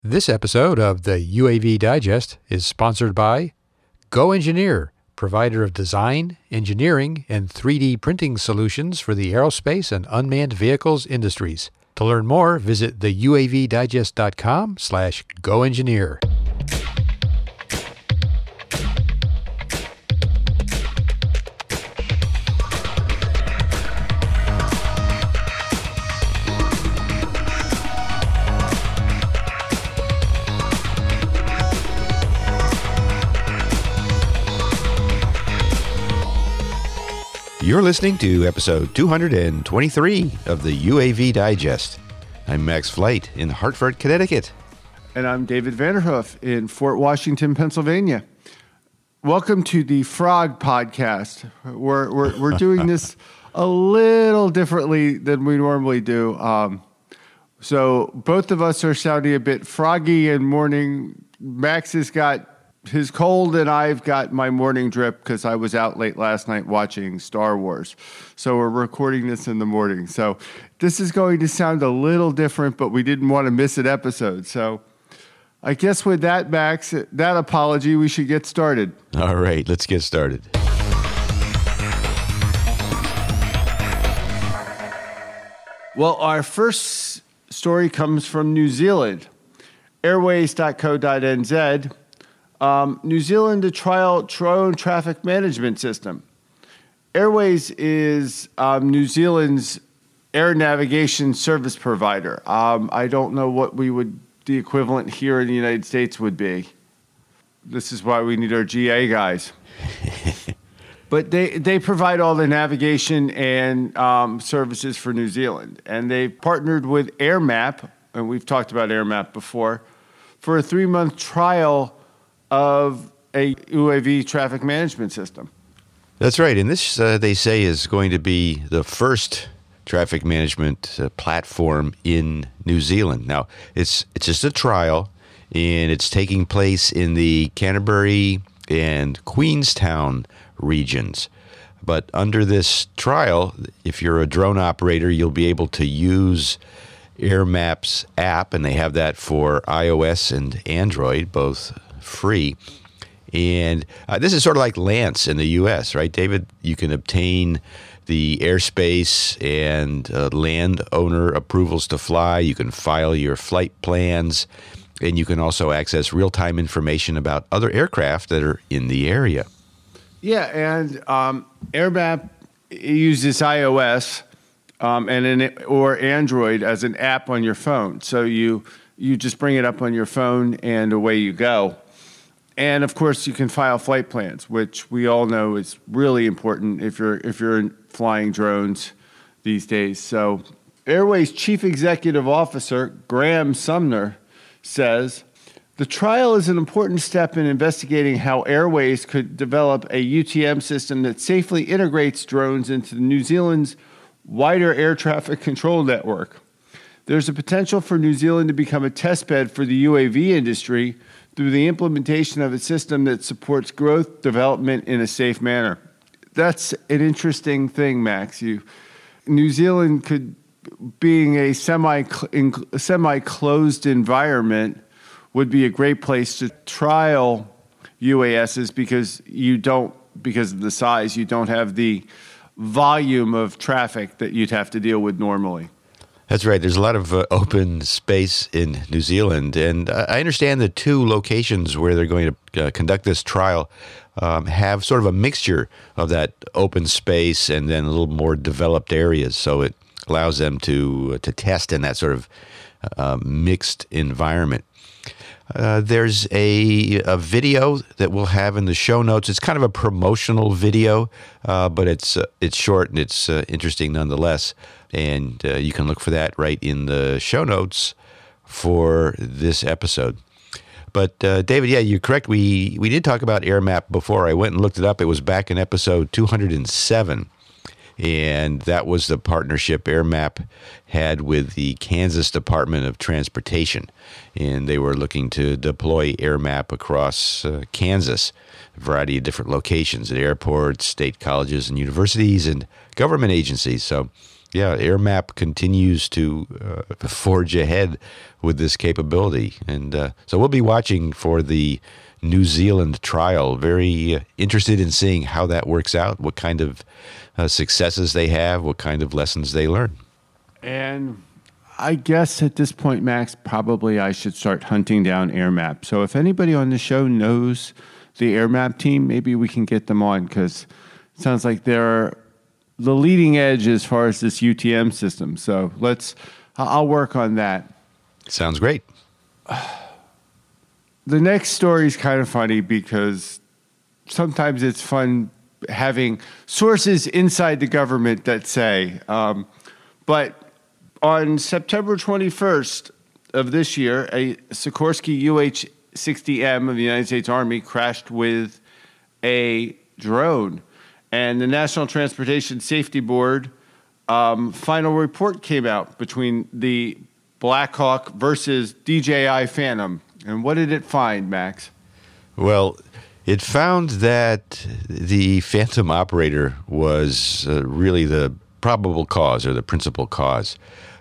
This episode of the UAV Digest is sponsored by Go Engineer, provider of design, engineering, and 3D printing solutions for the aerospace and unmanned vehicles industries. To learn more, visit theuavdigest.com/goengineer. You're listening to episode 223 of the UAV Digest. I'm Max Flight in Hartford, Connecticut. And I'm David Vanderhoof in Fort Washington, Pennsylvania. Welcome to the Frog Podcast. We're doing this a little differently than we normally do. So both of us are sounding a bit froggy and morning. Max has got his cold, and I've got my morning drip because I was out late last night watching Star Wars. So we're recording this in the morning. So this is going to sound a little different, but we didn't want to miss an episode. So I guess with that, Max, that apology, we should get started. All right, let's get started. Well, our first story comes from New Zealand. Airways.co.nz. New Zealand to trial drone traffic management system. Airways is New Zealand's air navigation service provider. I don't know what the equivalent here in the United States would be. This is why we need our GA guys. But they provide all the navigation and services for New Zealand. And they partnered with AirMap, and we've talked about AirMap before, for a 3-month trial of a UAV traffic management system. That's right. And this, they say, is going to be the first traffic management platform in New Zealand. Now, it's just a trial, and it's taking place in the Canterbury and Queenstown regions. But under this trial, if you're a drone operator, you'll be able to use AirMap's app, and they have that for iOS and Android, both free. And this is sort of like Lance in the U.S., right, David? You can obtain the airspace and landowner approvals to fly. You can file your flight plans, and you can also access real-time information about other aircraft that are in the area. Yeah, and AirMap uses iOS or Android as an app on your phone. So you just bring it up on your phone, and away you go. And of course, you can file flight plans, which we all know is really important if you're flying drones these days. So, Airways Chief Executive Officer Graham Sumner says, the trial is an important step in investigating how Airways could develop a UTM system that safely integrates drones into New Zealand's wider air traffic control network. There's a potential for New Zealand to become a testbed for the UAV industry through the implementation of a system that supports growth development in a safe manner. That's an interesting thing, Max. New Zealand could, being a semi-closed environment, would be a great place to trial UASs because of the size, you don't have the volume of traffic that you'd have to deal with normally. That's right. There's a lot of open space in New Zealand, and I understand the 2 locations where they're going to conduct this trial have sort of a mixture of that open space and then a little more developed areas, so it allows them to test in that sort of mixed environment. There's a video that we'll have in the show notes. It's kind of a promotional video, but it's short and it's interesting nonetheless. And you can look for that right in the show notes for this episode. But David, yeah, you're correct. We did talk about AirMap before. I went and looked it up. It was back in episode 207. And that was the partnership AirMap had with the Kansas Department of Transportation. And they were looking to deploy AirMap across Kansas, a variety of different locations at airports, state colleges and universities, and government agencies. So Yeah, AirMap continues to forge ahead with this capability. And so we'll be watching for the New Zealand trial. Very interested in seeing how that works out, what kind of successes they have, what kind of lessons they learn. And I guess at this point, Max, probably I should start hunting down AirMap. So if anybody on the show knows the AirMap team, maybe we can get them on, because it sounds like they're the leading edge as far as this UTM system. So I'll work on that. Sounds great. The next story is kind of funny because sometimes it's fun having sources inside the government that say, but on September 21st of this year, a Sikorsky UH-60M of the United States Army crashed with a drone. And the National Transportation Safety Board final report came out between the Black Hawk versus DJI Phantom. And what did it find, Max? Well, it found that the Phantom operator was really the probable cause, or the principal cause.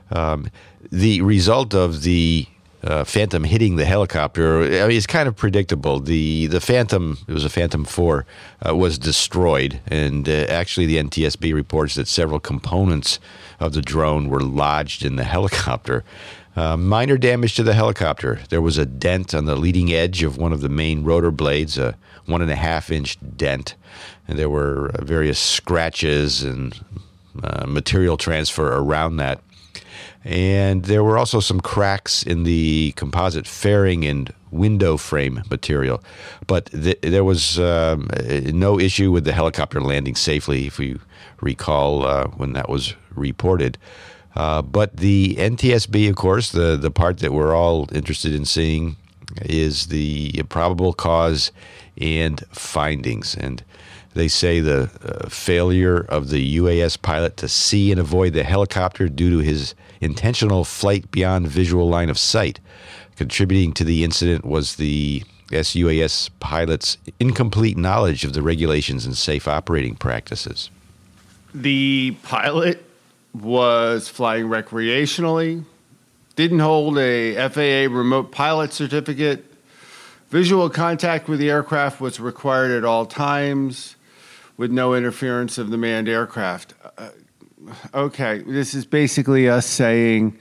The result of the Phantom hitting the helicopter, I mean, it's kind of predictable. The Phantom, it was a Phantom 4, was destroyed, and actually the NTSB reports that several components of the drone were lodged in the helicopter. Minor damage to the helicopter. There was a dent on the leading edge of one of the main rotor blades, a 1.5-inch dent, and there were various scratches and material transfer around that. And there were also some cracks in the composite fairing and window frame material. But there was no issue with the helicopter landing safely, if you recall when that was reported. But the NTSB, of course, the part that we're all interested in seeing is the probable cause and findings. And they say the failure of the UAS pilot to see and avoid the helicopter due to his intentional flight beyond visual line of sight. Contributing to the incident was the SUAS pilot's incomplete knowledge of the regulations and safe operating practices. The pilot was flying recreationally, didn't hold a FAA remote pilot certificate. Visual contact with the aircraft was required at all times, with no interference of the manned aircraft. Okay, this is basically us saying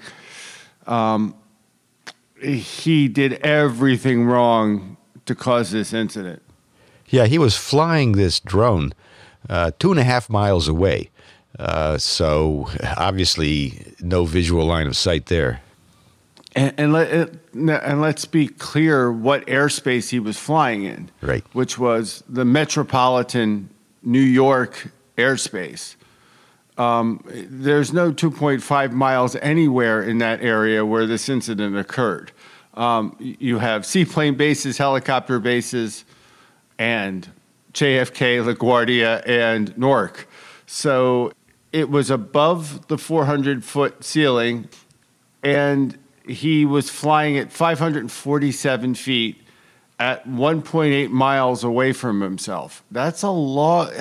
he did everything wrong to cause this incident. Yeah, he was flying this drone 2.5 miles away. So obviously no visual line of sight there. And let's be clear what airspace he was flying in, right? Which was the metropolitan New York airspace. There's no 2.5 miles anywhere in that area where this incident occurred. You have seaplane bases, helicopter bases, and JFK, LaGuardia, and Newark. So it was above the 400-foot ceiling, and he was flying at 547 feet at 1.8 miles away from himself. That's a long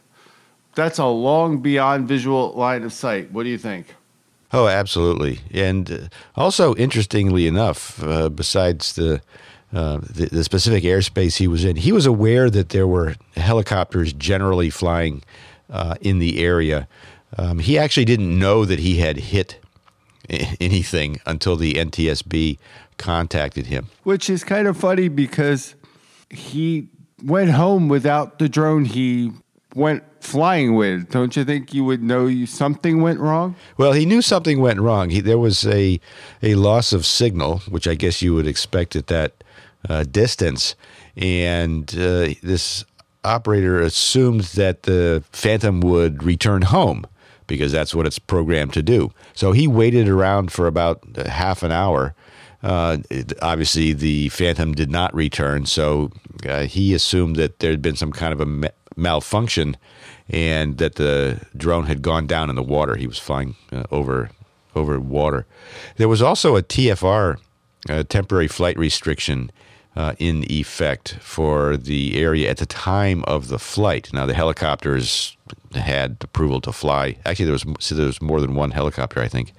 beyond visual line of sight. What do you think? Oh, absolutely. And also, interestingly enough, besides the specific airspace he was in, he was aware that there were helicopters generally flying in the area. He actually didn't know that he had hit anything until the NTSB contacted him. Which is kind of funny because he went home without the drone he went flying with. Don't you think you would know something went wrong? Well, he knew something went wrong. There was a loss of signal, which I guess you would expect at that distance. And this operator assumed that the Phantom would return home, because that's what it's programmed to do. So he waited around for about half an hour. Obviously, the Phantom did not return, so he assumed that there had been some kind of a malfunction and that the drone had gone down in the water. He was flying over water. There was also a TFR, temporary flight restriction, in effect for the area at the time of the flight. Now, the helicopters had approval to fly. Actually, there was more than one helicopter, I think.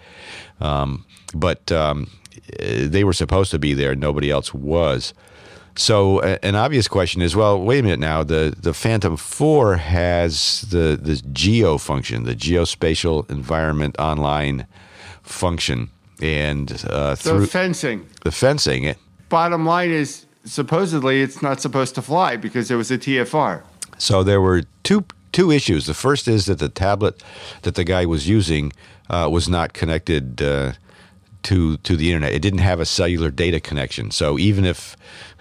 But they were supposed to be there. Nobody else was. So an obvious question is, well, wait a minute now. The Phantom 4 has the GEO function, the Geospatial Environment Online function, and through fencing. The fencing. Bottom line is, supposedly it's not supposed to fly because there was a TFR. So there were two issues. The first is that the tablet that the guy was using was not connected to the internet. It didn't have a cellular data connection. So even if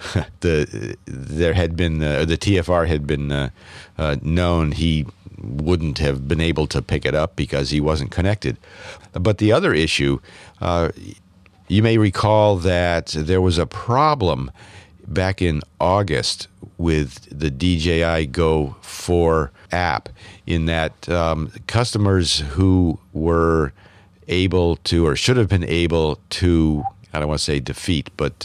there had been the TFR had been known, he wouldn't have been able to pick it up because he wasn't connected. But the other issue, you may recall that there was a problem back in August with the DJI Go 4 app, in that customers who were able to, or should have been able to, I don't want to say defeat, but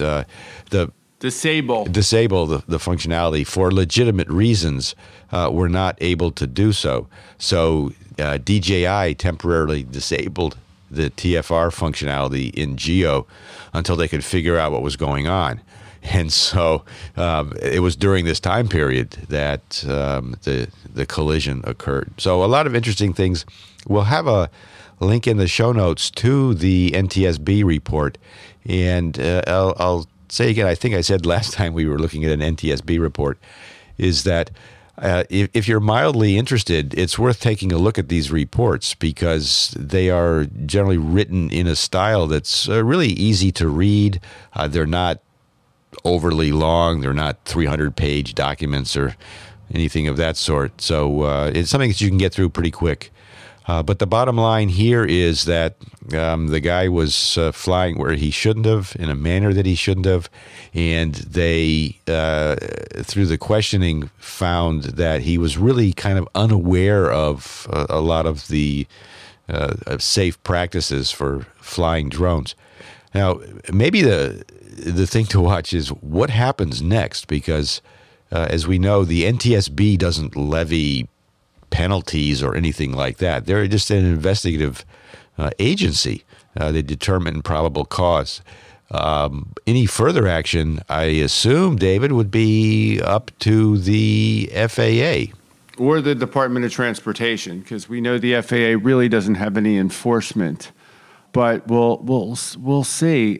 disable the functionality for legitimate reasons, were not able to do so. So DJI temporarily disabled the TFR functionality in Geo until they could figure out what was going on. And so it was during this time period that the collision occurred. So a lot of interesting things. We'll have a link in the show notes to the NTSB report. And I'll say again, I think I said last time we were looking at an NTSB report, is that if you're mildly interested, it's worth taking a look at these reports, because they are generally written in a style that's really easy to read. They're not overly long. They're not 300-page documents or anything of that sort. So it's something that you can get through pretty quick. But the bottom line here is that the guy was flying where he shouldn't have, in a manner that he shouldn't have, and they, through the questioning, found that he was really kind of unaware of a lot of the safe practices for flying drones. Now, maybe the thing to watch is what happens next, because as we know, the NTSB doesn't levy penalties or anything like that. They're just an investigative agency. They determine probable cause. Any further action, I assume, David, would be up to the FAA. Or the Department of Transportation, because we know the FAA really doesn't have any enforcement. But we'll see.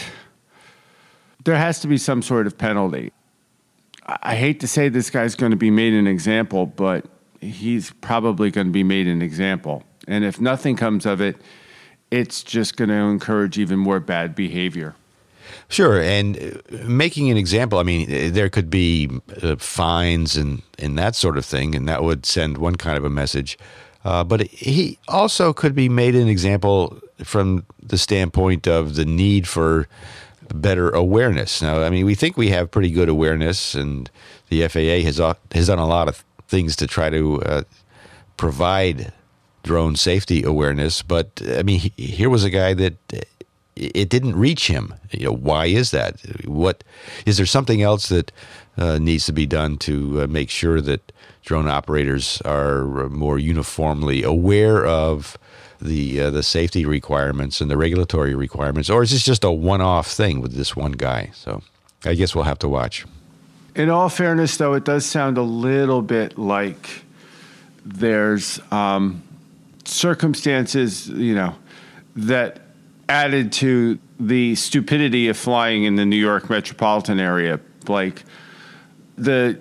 There has to be some sort of penalty. I hate to say this guy's going to be made an example, but he's probably going to be made an example. And if nothing comes of it, it's just going to encourage even more bad behavior. Sure, and making an example, I mean, there could be fines and that sort of thing, and that would send one kind of a message. But he also could be made an example from the standpoint of the need for better awareness. Now, I mean, we think we have pretty good awareness, and the FAA has done a lot of things to try to provide drone safety awareness. But I mean, here was a guy that it didn't reach him. You know, why is that? What is there something else that needs to be done to make sure that drone operators are more uniformly aware of the safety requirements and the regulatory requirements, or is this just a one-off thing with this one guy? So I guess we'll have to watch. In all fairness, though, it does sound a little bit like there's circumstances, that added to the stupidity of flying in the New York metropolitan area, like the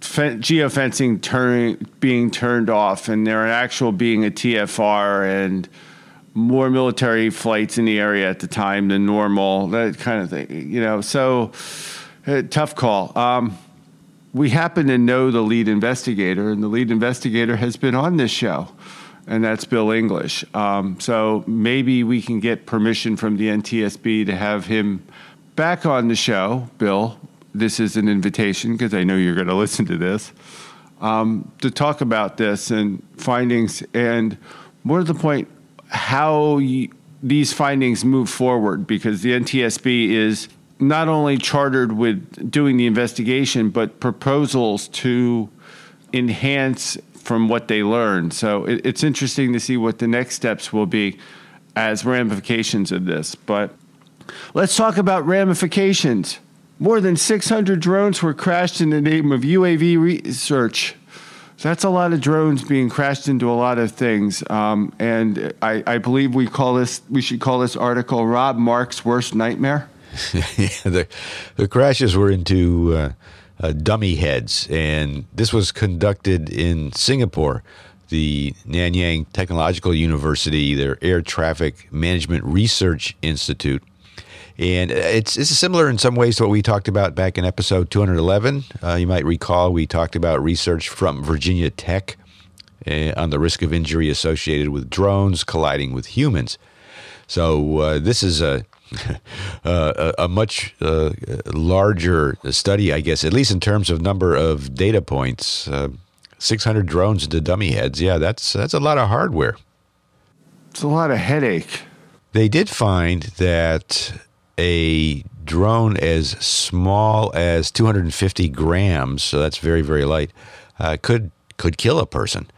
geofencing being turned off, and there actual being a TFR and more military flights in the area at the time than normal, that kind of thing, So, tough call. We happen to know the lead investigator, and the lead investigator has been on this show, and that's Bill English. So maybe we can get permission from the NTSB to have him back on the show. Bill, this is an invitation, because I know you're going to listen to this, to talk about this and findings, and more to the point, how these findings move forward, because the NTSB is not only chartered with doing the investigation, but proposals to enhance from what they learned. So it's interesting to see what the next steps will be as ramifications of this. But let's talk about ramifications. More than 600 drones were crashed in the name of UAV research. So that's a lot of drones being crashed into a lot of things. And I believe we should call this article Rob Mark's Worst Nightmare. Yeah, the crashes were into dummy heads, and this was conducted in Singapore, the Nanyang Technological University, their Air Traffic Management Research Institute. And it's similar in some ways to what we talked about back in episode 211. You might recall we talked about research from Virginia Tech on the risk of injury associated with drones colliding with humans. So this is a much larger study, I guess, at least in terms of number of data points. 600 drones into dummy heads. Yeah, that's a lot of hardware. It's a lot of headache. They did find that a drone as small as 250 grams, so that's very, very light, could kill a person.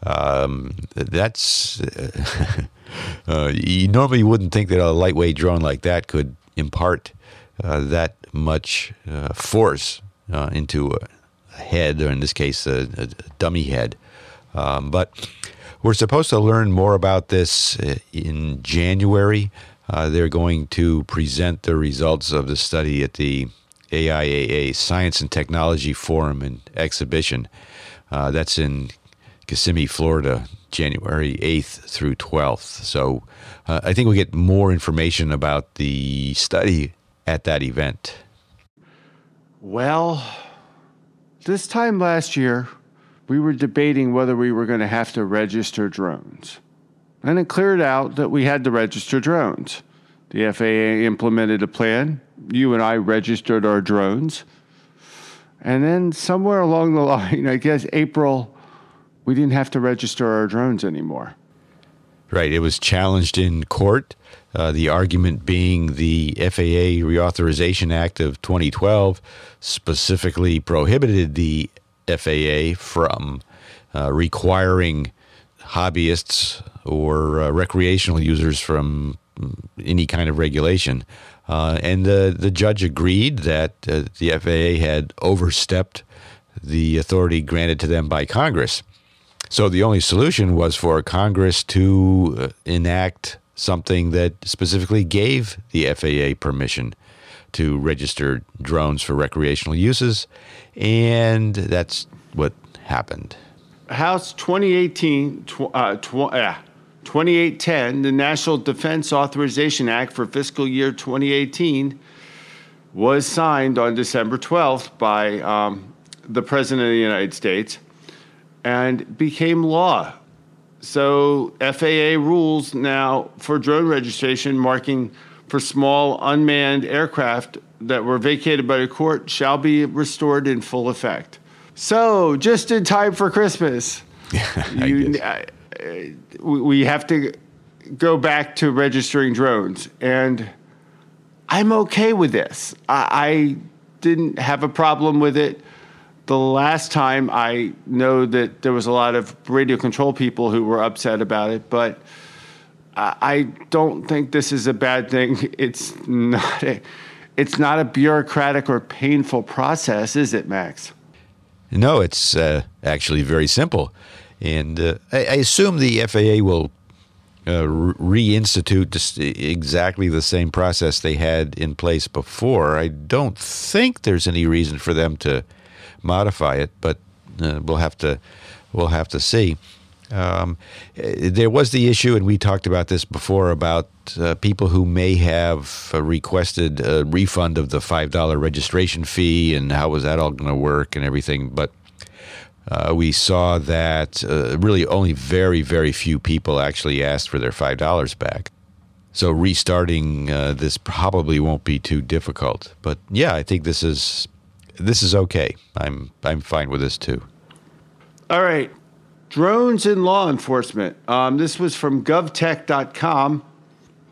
That's you normally wouldn't think that a lightweight drone like that could impart that much force into a head, or in this case, a dummy head. But we're supposed to learn more about this in January. They're going to present the results of the study at the AIAA Science and Technology Forum and Exhibition. That's in Kissimmee, Florida, January 8th through 12th. So I think we'll get more information about the study at that event. Well, this time last year, we were debating whether we were going to have to register drones. And it cleared out that we had to register drones. The FAA implemented a plan. You and I registered our drones. And then somewhere along the line, I guess April, we didn't have to register our drones anymore. Right. It was challenged in court. The argument being the FAA Reauthorization Act of 2012 specifically prohibited the FAA from requiring hobbyists or recreational users from any kind of regulation. And the judge agreed that the FAA had overstepped the authority granted to them by Congress. So the only solution was for Congress to enact something that specifically gave the FAA permission to register drones for recreational uses, and that's what happened. House 2810, the National Defense Authorization Act for fiscal year 2018, was signed on December 12th by the President of the United States and became law. So FAA rules now for drone registration marking for small unmanned aircraft that were vacated by the court shall be restored in full effect. So just in time for Christmas, we have to go back to registering drones. And I'm okay with this. I didn't have a problem with it. The last time, I know that there was a lot of radio control people who were upset about it, but I don't think this is a bad thing. It's not a bureaucratic or painful process, is it, Max? No, it's actually very simple. And I assume the FAA will reinstitute just exactly the same process they had in place before. I don't think there's any reason for them to modify it, but we'll have to see. There was the issue, and we talked about this before, about people who may have requested a refund of the $5 registration fee, and how was that all going to work and everything. But we saw that really only very, very few people actually asked for their $5 back. So restarting this probably won't be too difficult. But yeah, I think this is okay. I'm fine with this too. All right. Drones in law enforcement. This was from govtech.com.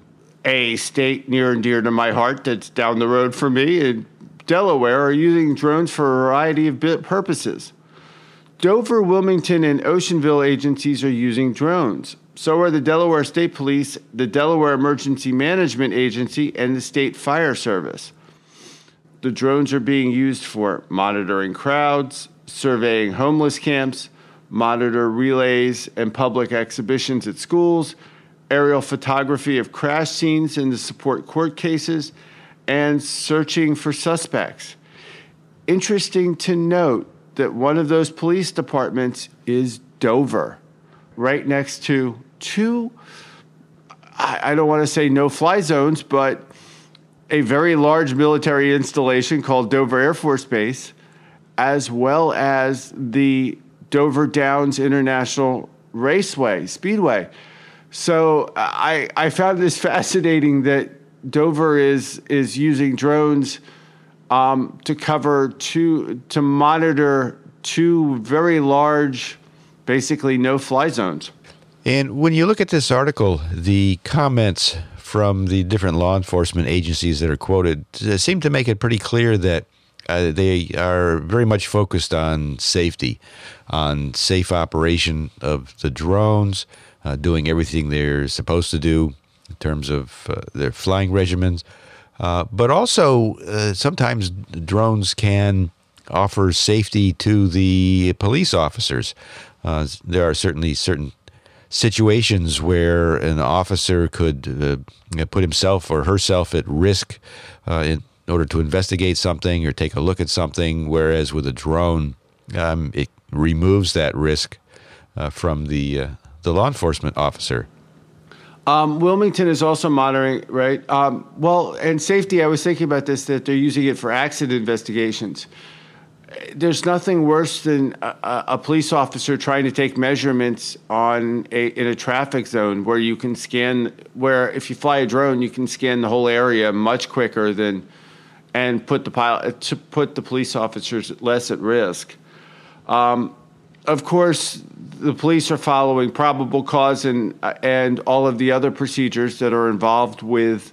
a state near and dear to my heart that's down the road from me in Delaware, are using drones for a variety of purposes. Dover, Wilmington, and Oceanville agencies are using drones. So are the Delaware State Police, the Delaware Emergency Management Agency, and the State Fire Service. The drones are being used for monitoring crowds, surveying homeless camps, monitor relays and public exhibitions at schools, aerial photography of crash scenes and to support court cases, and searching for suspects. Interesting to note that one of those police departments is Dover, right next to two, I don't want to say no-fly zones, but a very large military installation called Dover Air Force Base, as well as the Dover Downs International Speedway. So I found this fascinating that Dover is using drones to monitor two very large, basically no-fly zones. And when you look at this article, the comments from the different law enforcement agencies that are quoted seem to make it pretty clear that they are very much focused on safety, on safe operation of the drones, doing everything they're supposed to do in terms of their flying regimens. But also, sometimes drones can offer safety to the police officers. There are certainly certain situations where an officer could put himself or herself at risk in order to investigate something or take a look at something, whereas with a drone, it removes that risk from the law enforcement officer. Wilmington is also monitoring, right? And safety, I was thinking about this, that they're using it for accident investigations. There's nothing worse than a police officer trying to take measurements in a traffic zone where you can where if you fly a drone, you can scan the whole area much quicker and put the police officers less at risk. Of course, the police are following probable cause and all of the other procedures that are involved with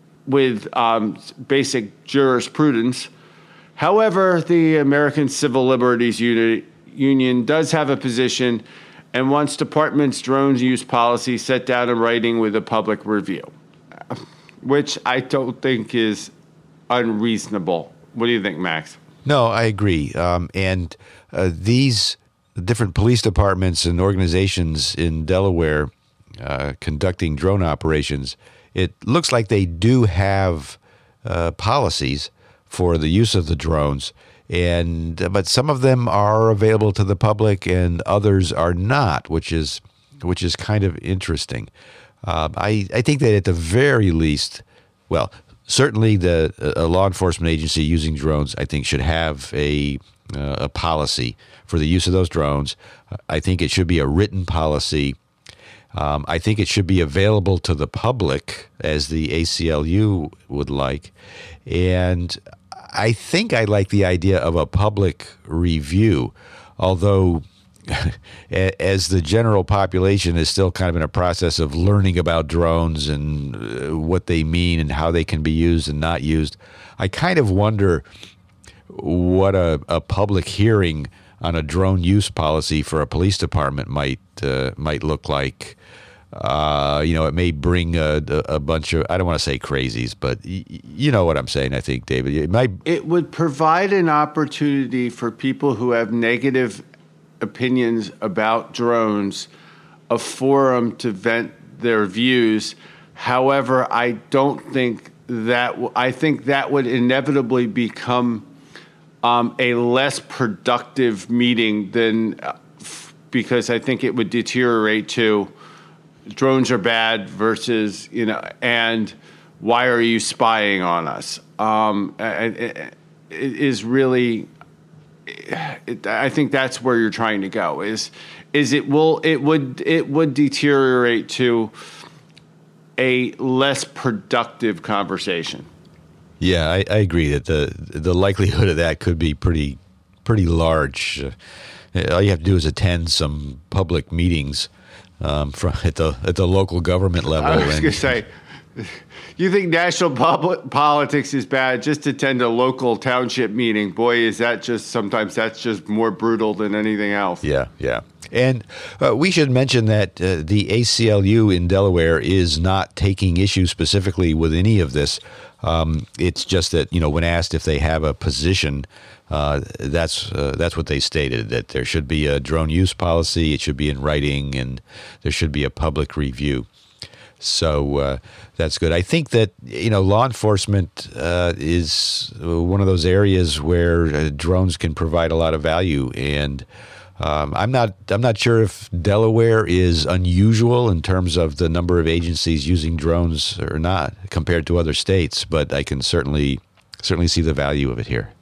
basic jurisprudence. However, the American Civil Liberties Union does have a position and wants department's drones use policy set down in writing with a public review, which I don't think is unreasonable. What do you think, Max? No, I agree. And these different police departments and organizations in Delaware conducting drone operations, it looks like they do have policies for the use of the drones, but some of them are available to the public and others are not, which is kind of interesting. I think that at the very least, well, certainly a law enforcement agency using drones, I think, should have a policy for the use of those drones. I think it should be a written policy. I think it should be available to the public, as the ACLU would like. And I think I like the idea of a public review, although as the general population is still kind of in a process of learning about drones and what they mean and how they can be used and not used, I kind of wonder what a public hearing on a drone use policy for a police department might look like. It may bring a bunch of, I don't want to say crazies, but you know what I'm saying, I think, David. It would provide an opportunity for people who have negative opinions about drones, a forum to vent their views. However, I think that would inevitably become a less productive meeting because I think it would deteriorate to drones are bad versus, and why are you spying on us? It is really, I think that's where you're trying to go. It would deteriorate to a less productive conversation. Yeah, I agree that the likelihood of that could be pretty large. All you have to do is attend some public meetings at the local government level. I was going to say, You think national politics is bad? Just attend a local township meeting. Boy, is that just sometimes that's just more brutal than anything else. Yeah, yeah. And we should mention that the ACLU in Delaware is not taking issue specifically with any of this. It's just that, when asked if they have a position, that's what they stated, that there should be a drone use policy, it should be in writing, and there should be a public review. So that's good. I think that, law enforcement is one of those areas where drones can provide a lot of value. And I'm not sure if Delaware is unusual in terms of the number of agencies using drones or not compared to other states, but I can certainly see the value of it here.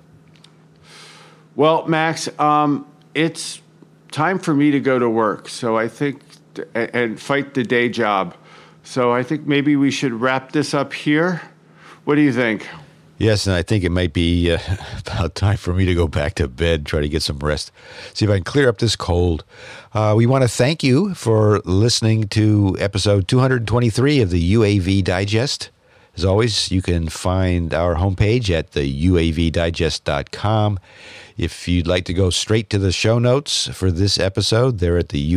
Well, Max, it's time for me to go to work. So I think and fight the day job. So I think maybe we should wrap this up here. What do you think? Yes, and I think it might be about time for me to go back to bed, try to get some rest, see if I can clear up this cold. We want to thank you for listening to episode 223 of the UAV Digest. As always, you can find our homepage at the uavdigest.com. If you'd like to go straight to the show notes for this episode, they're at the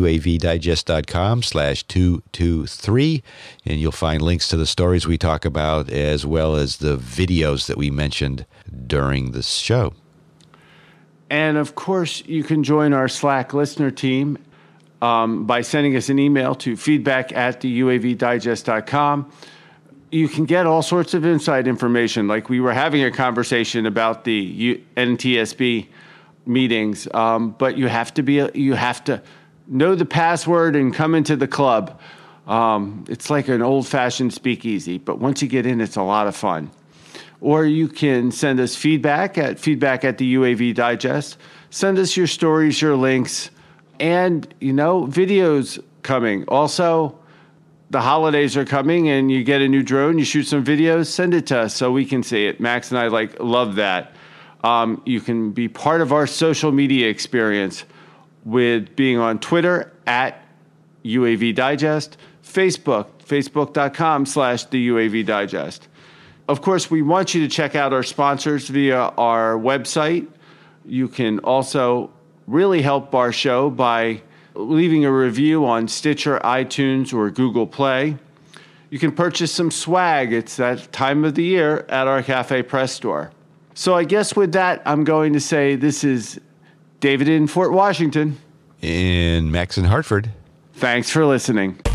uavdigest.com/223, and you'll find links to the stories we talk about as well as the videos that we mentioned during this show. And of course, you can join our Slack listener team by sending us an email to feedback@the uavdigest.com. You can get all sorts of inside information. Like we were having a conversation about the NTSB meetings, but you have to know the password and come into the club. It's like an old-fashioned speakeasy, but once you get in, it's a lot of fun. Or you can send us feedback at the UAV Digest. Send us your stories, your links, and videos coming. Also, the holidays are coming and you get a new drone, you shoot some videos, send it to us so we can see it. Max and I love that. You can be part of our social media experience with being on Twitter at UAV Digest, Facebook.com/the UAV Digest. Of course, we want you to check out our sponsors via our website. You can also really help our show by leaving a review on Stitcher, iTunes, or Google Play. You can purchase some swag. It's that time of the year at our Cafe Press store. So I guess with that, I'm going to say this is David in Fort Washington. And Max in Hartford. Thanks for listening.